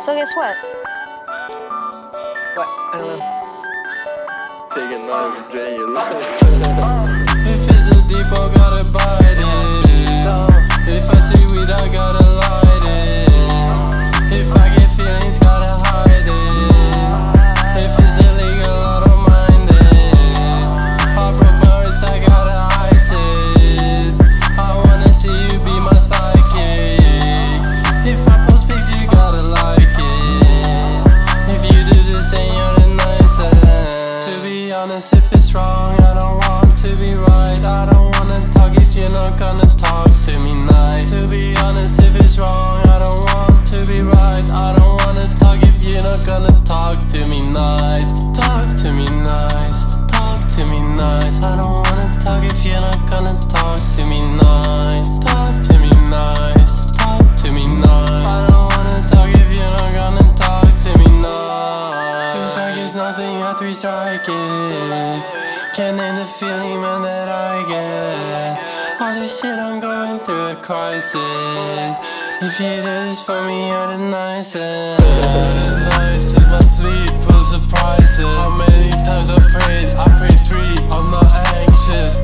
So guess what? What? I don't know. Taking life from Virginia life. If it's a depot, gotta bite it. If I see weed, I gotta light it. If I get feelings, gotta hide it. If it's illegal, I don't mind it. I broke my wrist, I gotta ice it. I wanna see you be my psychic. If I post pics, you gotta like it. If you do this, then you're the nicest. To be honest, if it's wrong, I don't want to be right. I don't wanna talk if you're not gonna talk to me nice. To be honest, if it's wrong, I don't want to be right. I don't wanna talk if you're not gonna talk to me nice. Talk to me nice, talk to me nice. I don't wanna talk if you're not gonna talk to me nice. Talk to me nice, talk to me nice. I don't wanna talk if you're not gonna talk to me nice. 2 strike is nothing, a 3 strike it. Can't name the feeling, man, that I get. All this shit, I'm going through a crisis. If you do this for me, you're the nicest. The nicest, my sleep full of surprises. How many times I prayed 3. I'm not anxious.